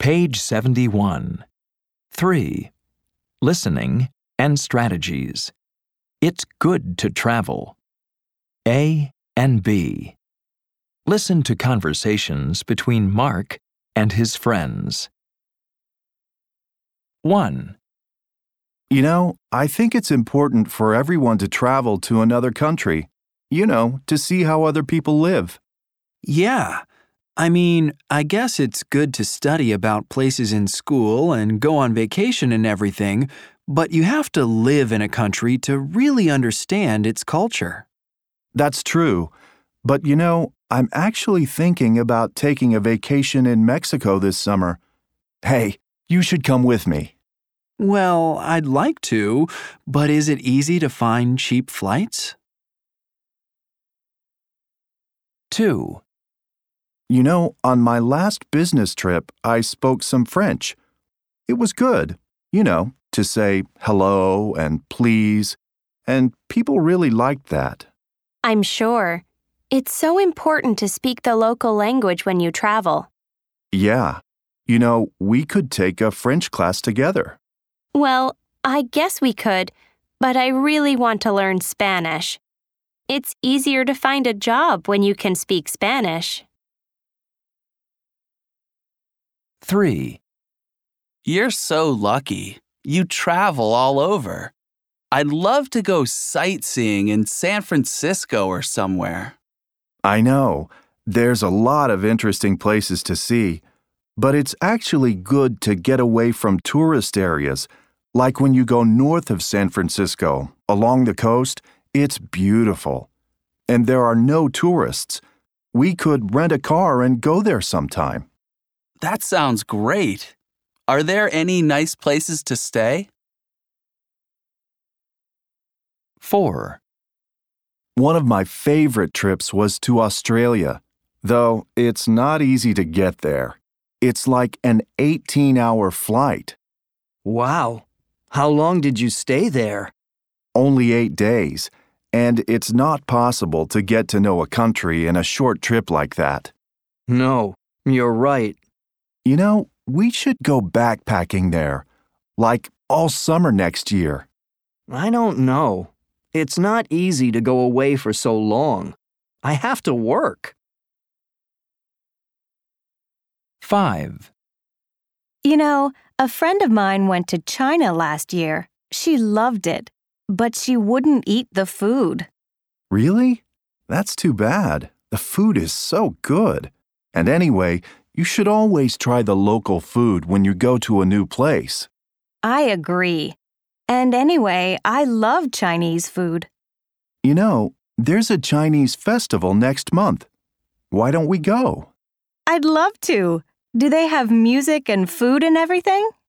Page 71. 3. Listening and strategies. It's good to travel. A and B. Listen to conversations between Mark and his friends. 1. I think it's important for everyone to travel to another country, to see how other people live. Yeah. I guess it's good to study about places in school and go on vacation and everything, but you have to live in a country to really understand its culture. That's true. But I'm actually thinking about taking a vacation in Mexico this summer. Hey, you should come with me. Well, I'd like to, but is it easy to find cheap flights? 2. On my last business trip, I spoke some French. It was good, to say hello and please, and people really liked that. I'm sure. It's so important to speak the local language when you travel. Yeah. We could take a French class together. Well, I guess we could, but I really want to learn Spanish. It's easier to find a job when you can speak Spanish. 3. You're so lucky. You travel all over. I'd love to go sightseeing in San Francisco or somewhere. I know. There's a lot of interesting places to see, but it's actually good to get away from tourist areas. Like when you go north of San Francisco, along the coast, it's beautiful. And there are no tourists. We could rent a car and go there sometime. That sounds great. Are there any nice places to stay? 4. One of my favorite trips was to Australia, though it's not easy to get there. It's like an 18-hour flight. Wow. How long did you stay there? Only 8 days, and it's not possible to get to know a country in a short trip like that. No, you're right. We should go backpacking there, like all summer next year. I don't know. It's not easy to go away for so long. I have to work. 5. A friend of mine went to China last year. She loved it, but she wouldn't eat the food. Really? That's too bad. The food is so good. And anyway, you should always try the local food when you go to a new place. I agree. And anyway, I love Chinese food. There's a Chinese festival next month. Why don't we go? I'd love to. Do they have music and food and everything?